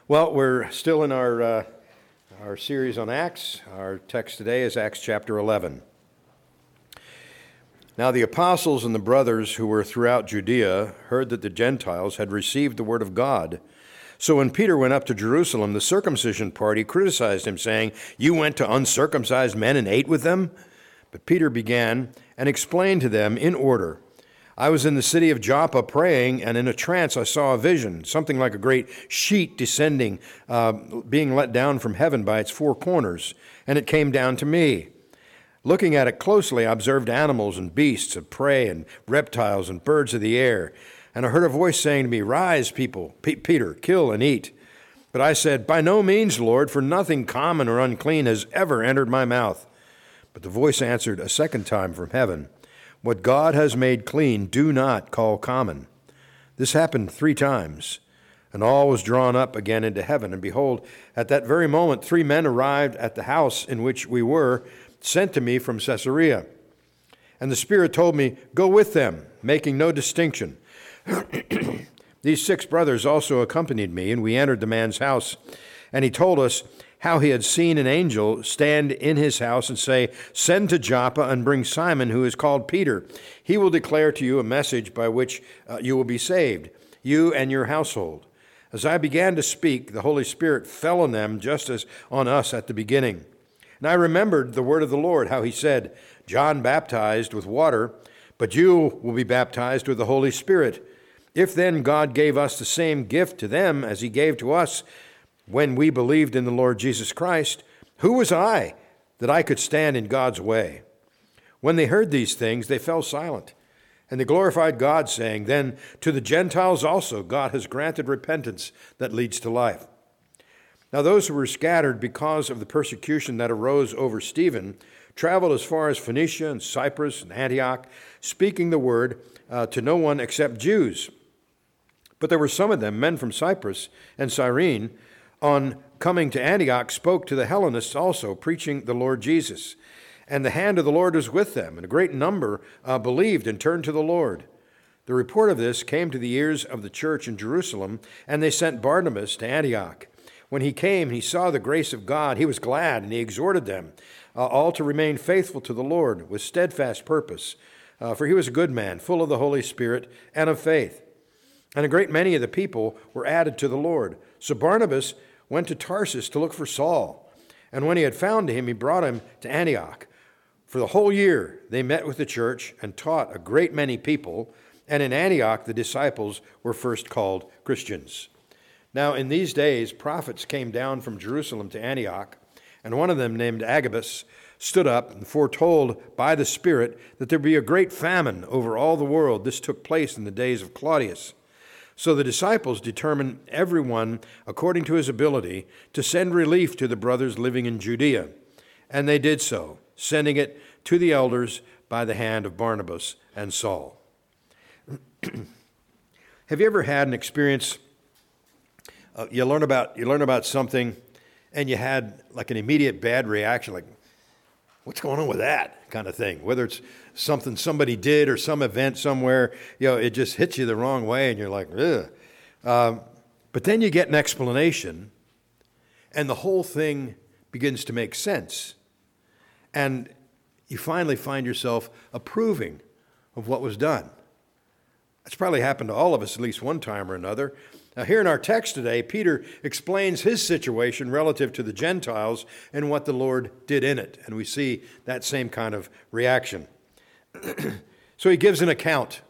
Well, we're still in our series on Acts. Our text today is Acts chapter 11. Now the apostles and the brothers who were throughout Judea heard that the Gentiles had received the word of God. So when Peter went up to Jerusalem, the circumcision party criticized him, saying, "You went to uncircumcised men and ate with them?" But Peter began and explained to them in order. "I was in the city of Joppa praying, and in a trance I saw a vision, something like a great sheet descending, being let down from heaven by its four corners, and it came down to me. Looking at it closely, I observed animals and beasts of prey and reptiles and birds of the air. And I heard a voice saying to me, 'Rise, Peter, kill and eat.' But I said, 'By no means, Lord, for nothing common or unclean has ever entered my mouth.' But the voice answered a second time from heaven, 'What God has made clean, do not call common.' This happened 3 times, and all was drawn up again into heaven. And behold, at that very moment 3 men arrived at the house in which we were, sent to me from Caesarea. And the Spirit told me, 'Go with them, making no distinction.' These 6 brothers also accompanied me, and we entered the man's house. And he told us how he had seen an angel stand in his house and say, 'Send to Joppa and bring Simon, who is called Peter. He will declare to you a message by which you will be saved, you and your household.' As I began to speak, the Holy Spirit fell on them just as on us at the beginning. And I remembered the word of the Lord, how he said, 'John baptized with water, but you will be baptized with the Holy Spirit.' If then God gave us the same gift to them as he gave to us when we believed in the Lord Jesus Christ, who was I that I could stand in God's way?" When they heard these things, they fell silent, and they glorified God, saying, "Then to the Gentiles also God has granted repentance that leads to life." Now those who were scattered because of the persecution that arose over Stephen traveled as far as Phoenicia and Cyprus and Antioch, speaking the word to no one except Jews. But there were some of them, men from Cyprus and Cyrene, on coming to Antioch, spoke to the Hellenists also, preaching the Lord Jesus. And the hand of the Lord was with them, and a great number believed and turned to the Lord. The report of this came to the ears of the church in Jerusalem, and they sent Barnabas to Antioch. When he came, he saw the grace of God. He was glad, and he exhorted them all to remain faithful to the Lord with steadfast purpose. For he was a good man, full of the Holy Spirit and of faith. And a great many of the people were added to the Lord. So Barnabas went to Tarsus to look for Saul. And when he had found him, he brought him to Antioch. For the whole year they met with the church and taught a great many people. And in Antioch the disciples were first called Christians. Now in these days prophets came down from Jerusalem to Antioch, and one of them, named Agabus, stood up and foretold by the Spirit that there would be a great famine over all the world. This took place in the days of Claudius. So the disciples determined, everyone according to his ability, to send relief to the brothers living in Judea. And they did so, sending it to the elders by the hand of Barnabas and Saul. Have you ever had an experience, you learn about something, and you had like an immediate bad reaction, like, what's going on with that kind of thing? Whether it's something somebody did or some event somewhere, it just hits you the wrong way, and you're like, ugh. But then you get an explanation, and the whole thing begins to make sense. And you finally find yourself approving of what was done. That's probably happened to all of us at least one time or another. Now, here in our text today, Peter explains his situation relative to the Gentiles and what the Lord did in it. And we see that same kind of reaction. So he gives an account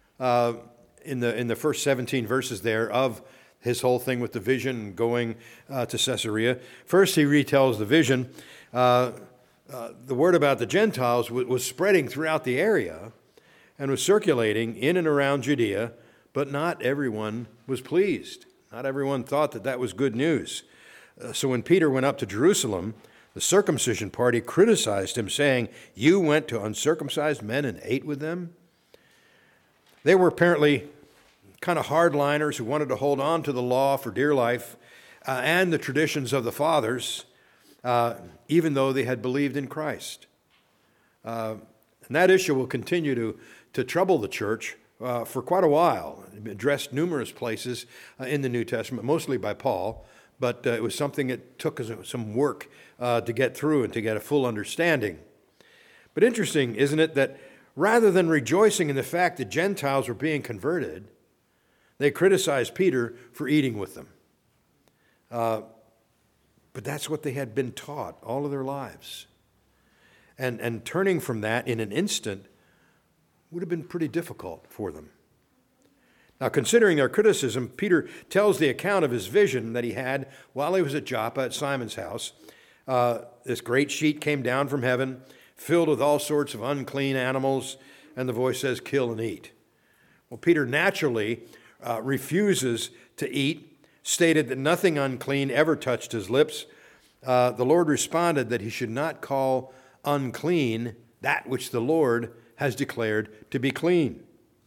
in the first 17 verses there of his whole thing with the vision going to Caesarea. First, he retells the vision. The word about the Gentiles was spreading throughout the area and was circulating in and around Judea, but not everyone was pleased. Not everyone thought that was good news. So when Peter went up to Jerusalem, the circumcision party criticized him, saying, "You went to uncircumcised men and ate with them?" They were apparently kind of hardliners who wanted to hold on to the law for dear life and the traditions of the fathers, even though they had believed in Christ. And that issue will continue to trouble the church for quite a while. Addressed numerous places in the New Testament, mostly by Paul, but it was something that took us some work to get through and to get a full understanding. But interesting, isn't it, that rather than rejoicing in the fact that Gentiles were being converted, they criticized Peter for eating with them. But that's what they had been taught all of their lives. And turning from that in an instant would have been pretty difficult for them. Now, considering their criticism, Peter tells the account of his vision that he had while he was at Joppa at Simon's house. This great sheet came down from heaven, filled with all sorts of unclean animals, and the voice says, "Kill and eat." Well, Peter naturally refuses to eat, stated that nothing unclean ever touched his lips. The Lord responded that he should not call unclean that which the Lord has declared to be clean.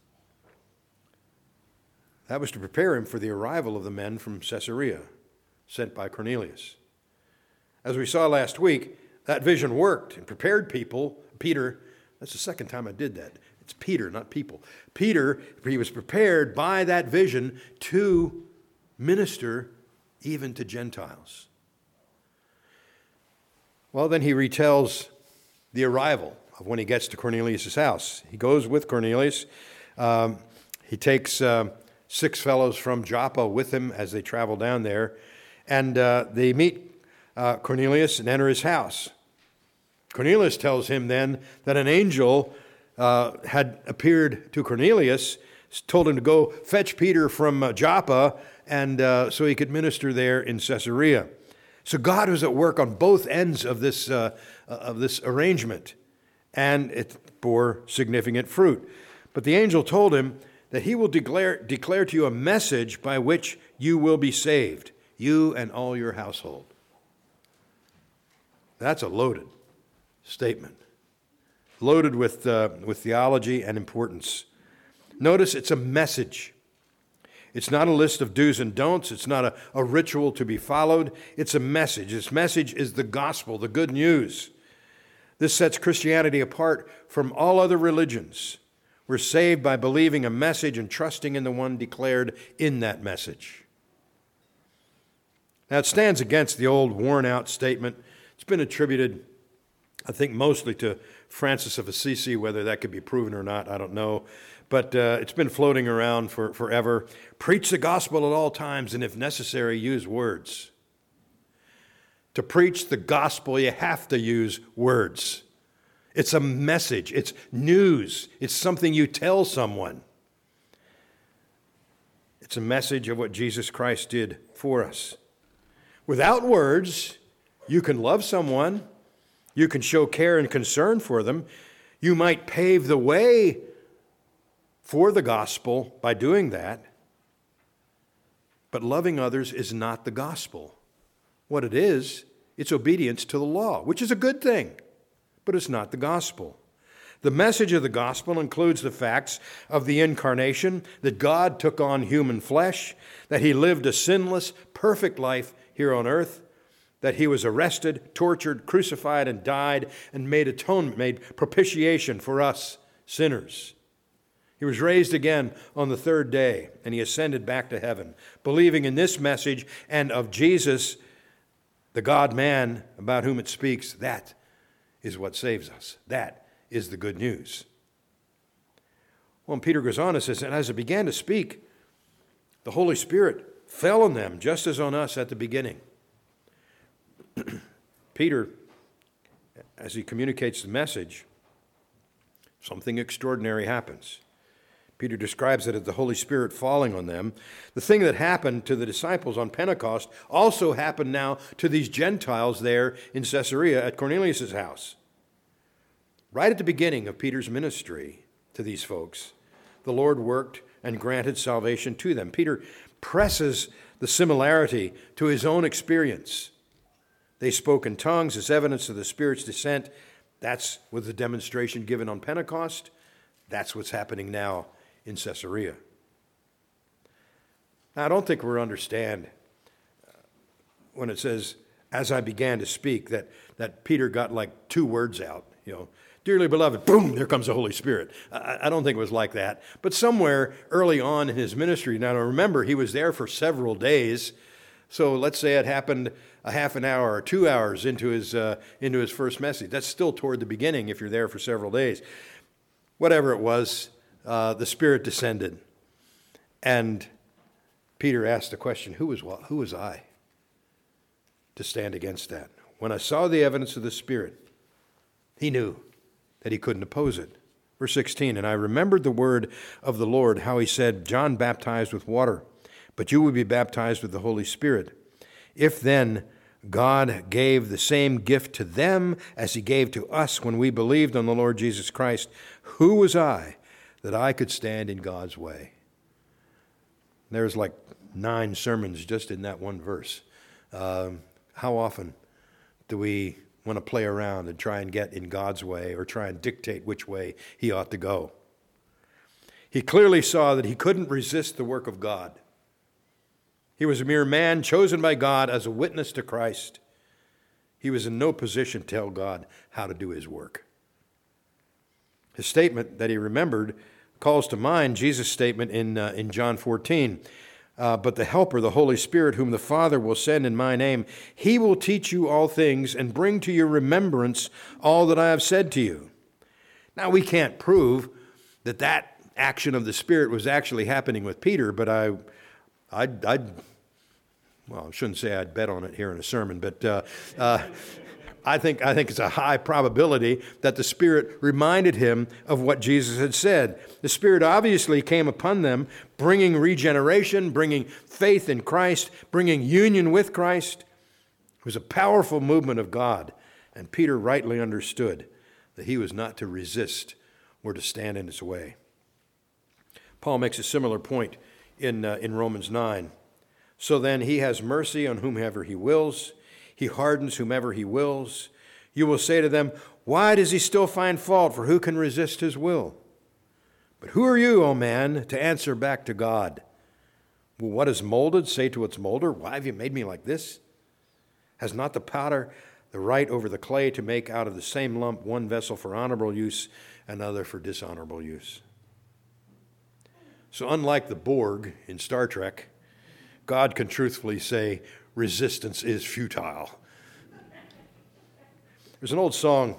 That was to prepare him for the arrival of the men from Caesarea, sent by Cornelius. As we saw last week, that vision worked and prepared Peter. That's the second time I did that. It's Peter, not people. Peter, he was prepared by that vision to minister even to Gentiles. Well, then he retells the arrival of when he gets to Cornelius' house. He goes with Cornelius. He takes 6 fellows from Joppa with him as they travel down there. And they meet Cornelius and enter his house. Cornelius tells him then that an angel had appeared to Cornelius, told him to go fetch Peter from Joppa, and so he could minister there in Caesarea. So God was at work on both ends of this arrangement, and it bore significant fruit. But the angel told him that he will declare to you a message by which you will be saved, you and all your household. That's a loaded statement, loaded with theology and importance. Notice it's a message. It's not a list of do's and don'ts. It's not a ritual to be followed. It's a message. This message is the gospel, the good news. This sets Christianity apart from all other religions. We're saved by believing a message and trusting in the one declared in that message. Now, it stands against the old worn-out statement. It's been attributed, I think, mostly to Francis of Assisi. Whether that could be proven or not, I don't know. But it's been floating around forever. Preach the gospel at all times, and if necessary, use words. To preach the gospel, you have to use words. It's a message. It's news. It's something you tell someone. It's a message of what Jesus Christ did for us. Without words, you can love someone. You can show care and concern for them. You might pave the way for the gospel by doing that. But loving others is not the gospel. What it is, it's obedience to the law, which is a good thing, but it's not the gospel. The message of the gospel includes the facts of the incarnation, that God took on human flesh, that he lived a sinless, perfect life here on earth, that he was arrested, tortured, crucified, and died, and made atonement, made propitiation for us sinners. He was raised again on the 3rd day, and he ascended back to heaven. Believing in this message and of Jesus, the God-man about whom it speaks, that is what saves us. That is the good news. Well, and Peter goes on and says, and as it began to speak, the Holy Spirit fell on them, just as on us at the beginning. Peter, as he communicates the message, something extraordinary happens. Peter describes it as the Holy Spirit falling on them. The thing that happened to the disciples on Pentecost also happened now to these Gentiles there in Caesarea at Cornelius' house. Right at the beginning of Peter's ministry to these folks, the Lord worked and granted salvation to them. Peter presses the similarity to his own experience. They spoke in tongues as evidence of the Spirit's descent. That's with the demonstration given on Pentecost. That's what's happening now in Caesarea. Now, I don't think we understand when it says, as I began to speak, that Peter got like 2 words out, dearly beloved, boom, there comes the Holy Spirit. I don't think it was like that. But somewhere early on in his ministry, now remember, he was there for several days. So let's say it happened a half an hour or 2 hours into his first message. That's still toward the beginning if you're there for several days. Whatever it was, the Spirit descended. And Peter asked the question, who was I to stand against that? When I saw the evidence of the Spirit, he knew that he couldn't oppose it. Verse 16, and I remembered the word of the Lord, how he said, John baptized with water, but you will be baptized with the Holy Spirit. If then God gave the same gift to them as he gave to us when we believed on the Lord Jesus Christ, who was I that I could stand in God's way? There's like 9 sermons just in that one verse. How often do we want to play around and try and get in God's way or try and dictate which way he ought to go? He clearly saw that he couldn't resist the work of God. He was a mere man chosen by God as a witness to Christ. He was in no position to tell God how to do his work. His statement that he remembered calls to mind Jesus' statement in John 14. But the Helper, the Holy Spirit, whom the Father will send in my name, he will teach you all things and bring to your remembrance all that I have said to you. Now, we can't prove that action of the Spirit was actually happening with Peter, but I shouldn't say I'd bet on it here in a sermon, but I think it's a high probability that the Spirit reminded him of what Jesus had said. The Spirit obviously came upon them, bringing regeneration, bringing faith in Christ, bringing union with Christ. It was a powerful movement of God, and Peter rightly understood that he was not to resist or to stand in its way. Paul makes a similar point in Romans 9. So then he has mercy on whomever he wills. He hardens whomever he wills. You will say to them, why does he still find fault? For who can resist his will? But who are you, O man, to answer back to God? Will what is molded say to its molder, why have you made me like this? Has not the potter the right over the clay to make out of the same lump one vessel for honorable use, another for dishonorable use? So unlike the Borg in Star Trek, God can truthfully say, resistance is futile. There's an old song,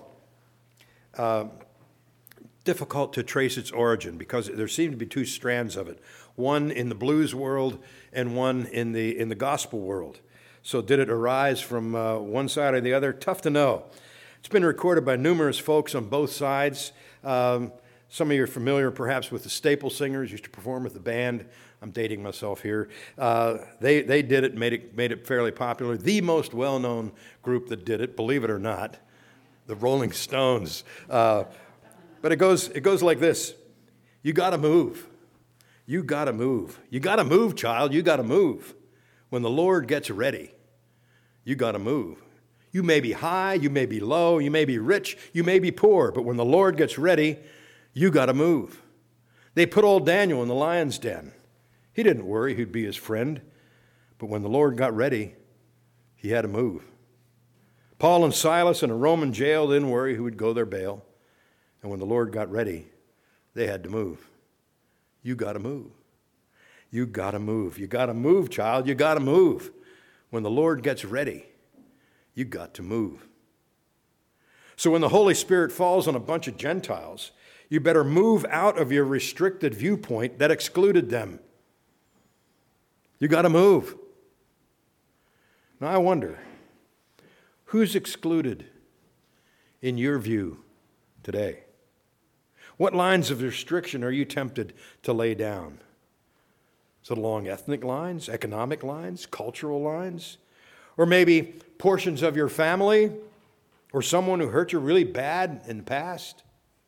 difficult to trace its origin because there seem to be 2 strands of it, one in the blues world and one in the gospel world. So did it arise from one side or the other? Tough to know. It's been recorded by numerous folks on both sides. Some of you are familiar perhaps with the Staple Singers, used to perform with the band. I'm dating myself here. They did it, made it fairly popular. The most well-known group that did it, believe it or not, the Rolling Stones. But it goes like this. You got to move. You got to move. You got to move, child. You got to move. When the Lord gets ready, you got to move. You may be high, you may be low, you may be rich, you may be poor, but when the Lord gets ready, you got to move. They put old Daniel in the lion's den. He didn't worry who'd be his friend, but when the Lord got ready, he had to move. Paul and Silas in a Roman jail didn't worry who would go their bail, and when the Lord got ready, they had to move. You got to move. You got to move. You got to move, child. You got to move. When the Lord gets ready, you got to move. So when the Holy Spirit falls on a bunch of Gentiles, you better move out of your restricted viewpoint that excluded them. You got to move. Now I wonder, who's excluded in your view today? What lines of restriction are you tempted to lay down? Is it along ethnic lines, economic lines, cultural lines? Or maybe portions of your family or someone who hurt you really bad in the past?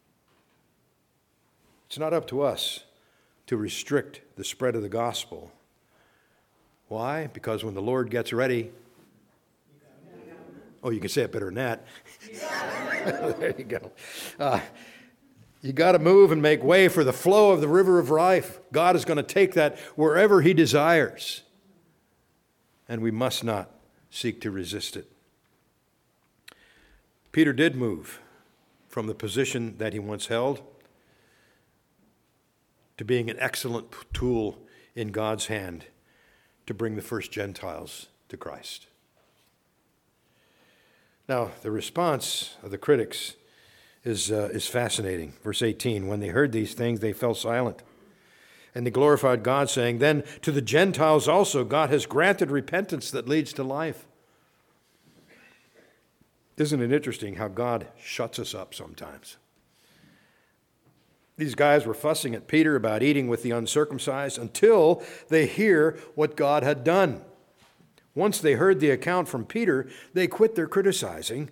It's not up to us to restrict the spread of the gospel. Why? Because when the Lord gets ready, oh, you can say it better than that. There you go. You got to move and make way for the flow of the river of life. God is going to take that wherever he desires. And we must not seek to resist it. Peter did move from the position that he once held to being an excellent tool in God's hand to bring the first Gentiles to Christ. Now, the response of the critics is fascinating. Verse 18, when they heard these things, they fell silent. And they glorified God, saying, then to the Gentiles also God has granted repentance that leads to life. Isn't it interesting how God shuts us up sometimes? These guys were fussing at Peter about eating with the uncircumcised until they hear what God had done. Once they heard the account from Peter, they quit their criticizing,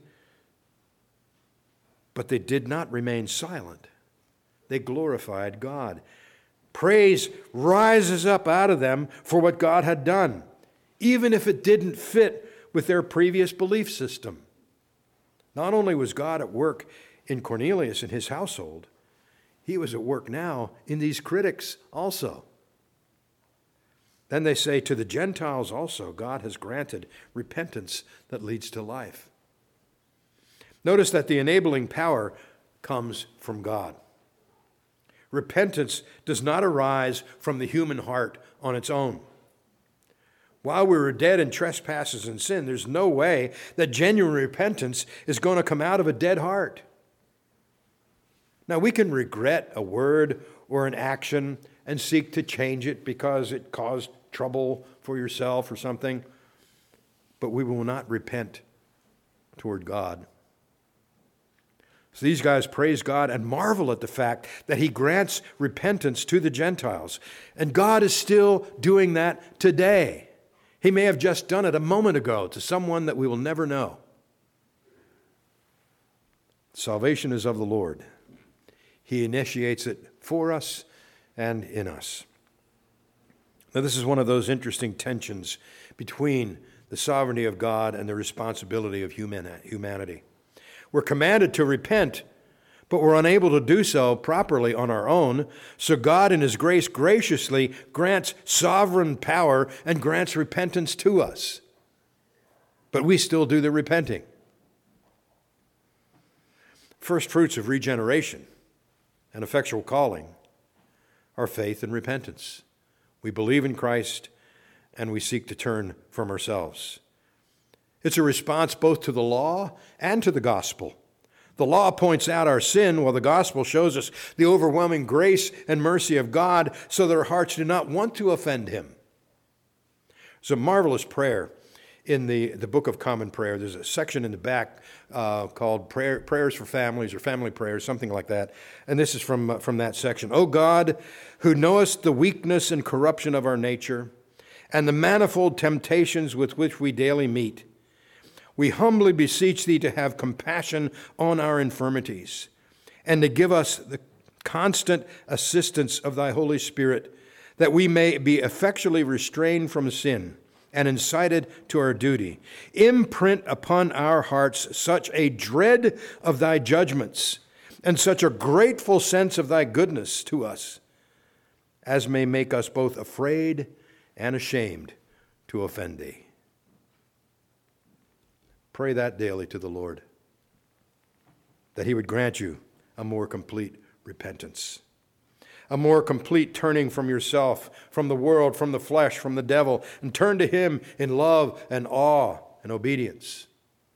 but they did not remain silent. They glorified God. Praise rises up out of them for what God had done, even if it didn't fit with their previous belief system. Not only was God at work in Cornelius and his household, he was at work now in these critics also. Then they say, to the Gentiles also, God has granted repentance that leads to life. Notice that the enabling power comes from God. Repentance does not arise from the human heart on its own. While we were dead in trespasses and sin, there's no way that genuine repentance is going to come out of a dead heart. Now, we can regret a word or an action and seek to change it because it caused trouble for yourself or something, but we will not repent toward God. So these guys praise God and marvel at the fact that he grants repentance to the Gentiles. And God is still doing that today. He may have just done it a moment ago to someone that we will never know. Salvation is of the Lord. He initiates it for us and in us. Now, this is one of those interesting tensions between the sovereignty of God and the responsibility of humanity. We're commanded to repent, but we're unable to do so properly on our own. So God in his grace graciously grants sovereign power and grants repentance to us. But we still do the repenting. First fruits of regeneration and effectual calling are faith and repentance. We believe in Christ and we seek to turn from ourselves. It's a response both to the law and to the gospel. The law points out our sin, while the gospel shows us the overwhelming grace and mercy of God so that our hearts do not want to offend him. It's a marvelous prayer in the Book of Common Prayer. There's a section in the back called Prayers for Families or Family Prayers, something like that. And this is from that section. O God, who knowest the weakness and corruption of our nature and the manifold temptations with which we daily meet, we humbly beseech thee to have compassion on our infirmities and to give us the constant assistance of thy Holy Spirit, that we may be effectually restrained from sin and incited to our duty. Imprint upon our hearts such a dread of thy judgments and such a grateful sense of thy goodness to us as may make us both afraid and ashamed to offend thee. Pray that daily to the Lord, that he would grant you a more complete repentance, a more complete turning from yourself, from the world, from the flesh, from the devil, and turn to him in love and awe and obedience.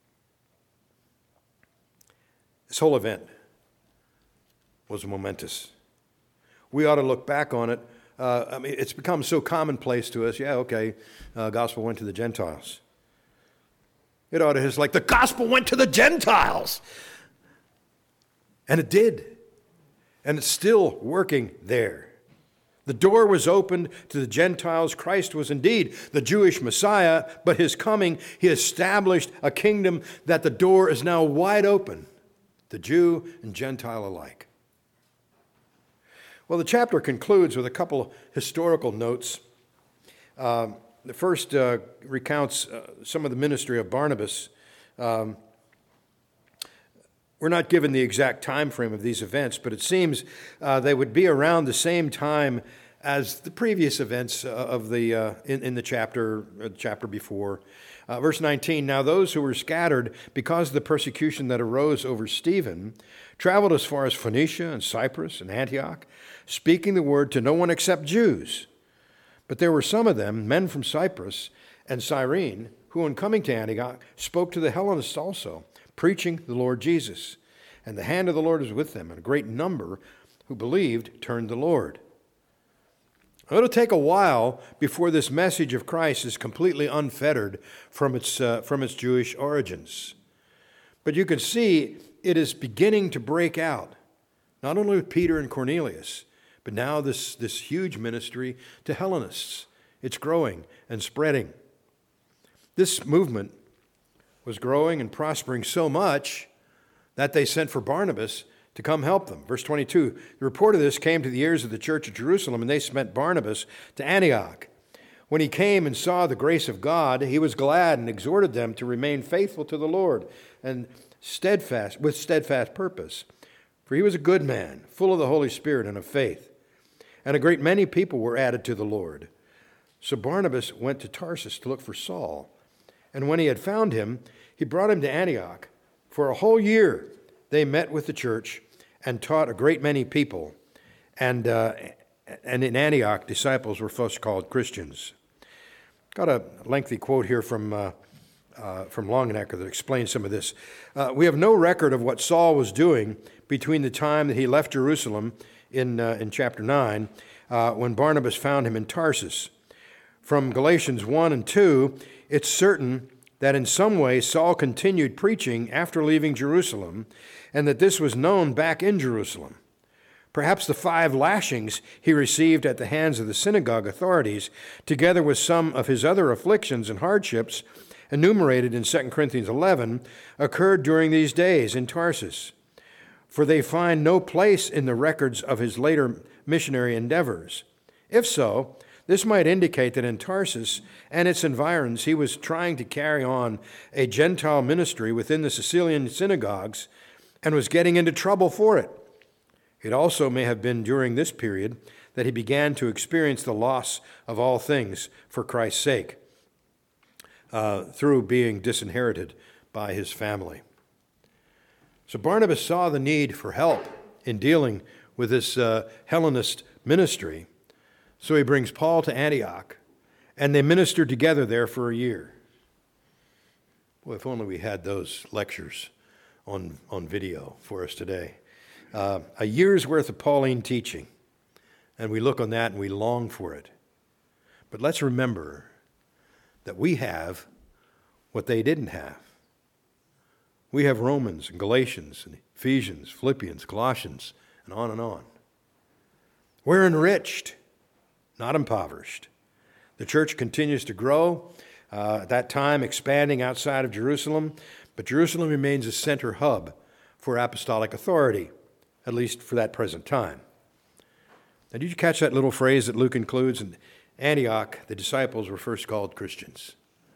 This whole event was momentous. We ought to look back on it. It's become so commonplace to us. Yeah, okay, gospel went to the Gentiles. It ought to be like, the gospel went to the Gentiles. And it did. And it's still working there. The door was opened to the Gentiles. Christ was indeed the Jewish Messiah, but his coming, he established a kingdom that the door is now wide open, the Jew and Gentile alike. Well, the chapter concludes with a couple historical notes. The first recounts some of the ministry of Barnabas. We're not given the exact time frame of these events, but it seems they would be around the same time as the previous events of in the chapter before. Verse 19, now those who were scattered because of the persecution that arose over Stephen traveled as far as Phoenicia and Cyprus and Antioch, speaking the word to no one except Jews. But there were some of them, men from Cyprus and Cyrene, who on coming to Antioch spoke to the Hellenists also, preaching the Lord Jesus. And the hand of the Lord was with them, and a great number who believed turned to the Lord. It'll take a while before this message of Christ is completely unfettered from its Jewish origins. But you can see it is beginning to break out, not only with Peter and Cornelius, but now this huge ministry to Hellenists. It's growing and spreading. This movement was growing and prospering so much that they sent for Barnabas to come help them. Verse 22, the report of this came to the ears of the church of Jerusalem, and they sent Barnabas to Antioch. When he came and saw the grace of God, he was glad and exhorted them to remain faithful to the Lord and with steadfast purpose. For he was a good man, full of the Holy Spirit and of faith. And a great many people were added to the Lord. So Barnabas went to Tarsus to look for Saul. And when he had found him, he brought him to Antioch. For a whole year they met with the church and taught a great many people. And in Antioch, disciples were first called Christians. Got a lengthy quote here from Longenecker that explains some of this. We have no record of what Saul was doing between the time that he left Jerusalem in chapter 9, when Barnabas found him in Tarsus. From Galatians 1 and 2, it's certain that in some way Saul continued preaching after leaving Jerusalem, and that this was known back in Jerusalem. Perhaps the 5 lashings he received at the hands of the synagogue authorities, together with some of his other afflictions and hardships enumerated in 2 Corinthians 11, occurred during these days in Tarsus. For they find no place in the records of his later missionary endeavors. If so, this might indicate that in Tarsus and its environs he was trying to carry on a Gentile ministry within the Sicilian synagogues and was getting into trouble for it. It also may have been during this period that he began to experience the loss of all things for Christ's sake, through being disinherited by his family. So Barnabas saw the need for help in dealing with this Hellenist ministry. So he brings Paul to Antioch, and they ministered together there for a year. Well, if only we had those lectures on video for us today. A year's worth of Pauline teaching, and we look on that and we long for it. But let's remember that we have what they didn't have. We have Romans and Galatians and Ephesians, Philippians, Colossians, and on and on. We're enriched, not impoverished. The church continues to grow, at that time expanding outside of Jerusalem, but Jerusalem remains a center hub for apostolic authority, at least for that present time. Now, did you catch that little phrase that Luke includes? In Antioch, the disciples were first called Christians.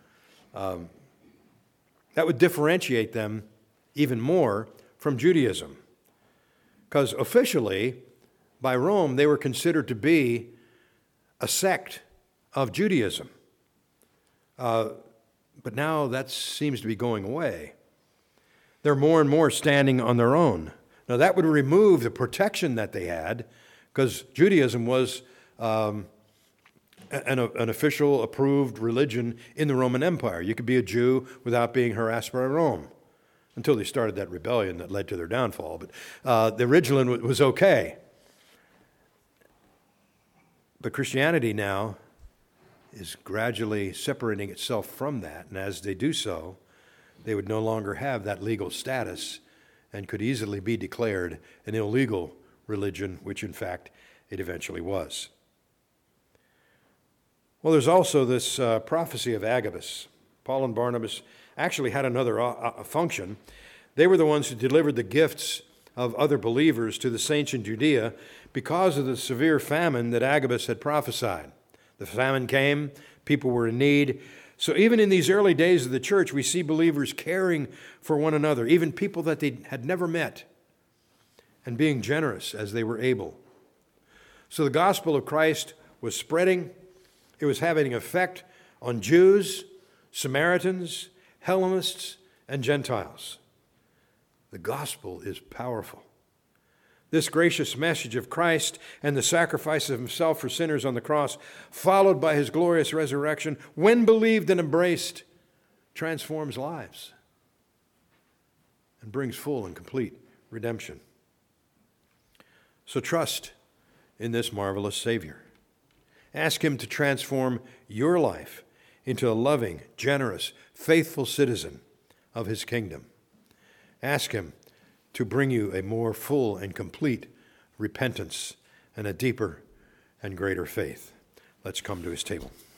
That would differentiate them even more from Judaism, because officially, by Rome, they were considered to be a sect of Judaism. But now that seems to be going away. They're more and more standing on their own. Now, that would remove the protection that they had, because Judaism was an official approved religion in the Roman Empire. You could be a Jew without being harassed by Rome, until they started that rebellion that led to their downfall. But the original was okay. But Christianity now is gradually separating itself from that, and as they do so, they would no longer have that legal status and could easily be declared an illegal religion, which in fact it eventually was. Well, there's also this prophecy of Agabus. Paul and Barnabas actually had another function. They were the ones who delivered the gifts of other believers to the saints in Judea because of the severe famine that Agabus had prophesied. The famine came, people were in need. So even in these early days of the church, we see believers caring for one another, even people that they had never met, and being generous as they were able. So the gospel of Christ was spreading. It was having an effect on Jews, Samaritans, Hellenists, and Gentiles. The gospel is powerful. This gracious message of Christ and the sacrifice of himself for sinners on the cross, followed by his glorious resurrection, when believed and embraced, transforms lives and brings full and complete redemption. So trust in this marvelous Savior. Ask him to transform your life into a loving, generous, faithful citizen of his kingdom. Ask him to bring you a more full and complete repentance and a deeper and greater faith. Let's come to his table.